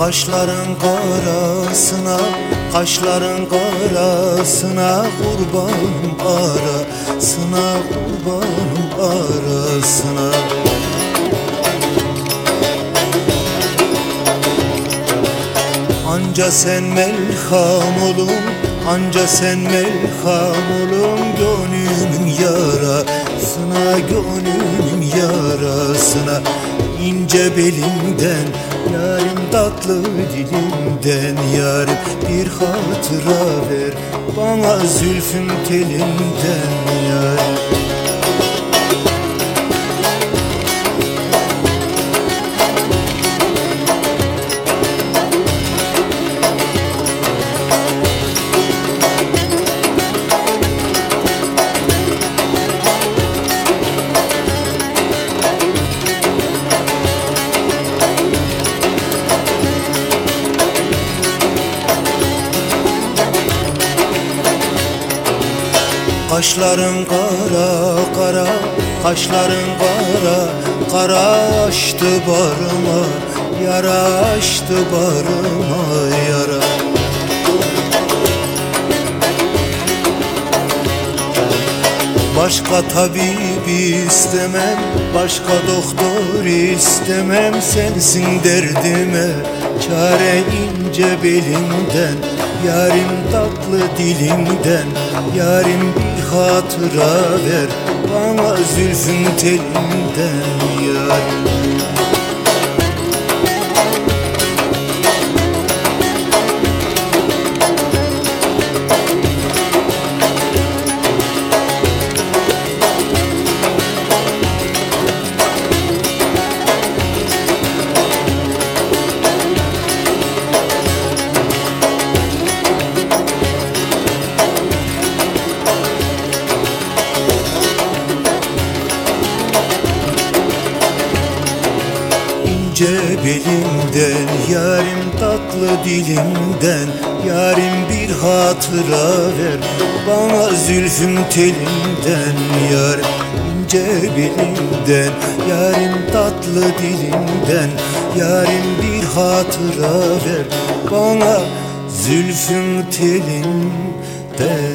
Kaşların karasına, kaşların karasına, kurbanım arasına, kurbanım arasına. Anca sen melham olun, anca sen melham olun, gönlümün yarasına, gönlümün yarasına. İnce belimden yarim, tatlı dilimden yarim, bir hatıra ver bana zülfün telinden yarim. Kaşların kara kara, kaşların kara kara, açtı barıma yara, açtı barıma yara. Başka tabip istemem, başka doktor istemem, sensin derdime çare, ince belinden yarim, tatlı dilimden yarim, bir hatıra ver bana zülfün telinden yarim. İnce belimden yarim, tatlı dilimden yarim, bir hatıra ver bana zülfün telinden yarim. İnce belimden yarim, tatlı dilimden yarim, bir hatıra ver bana zülfün telinden.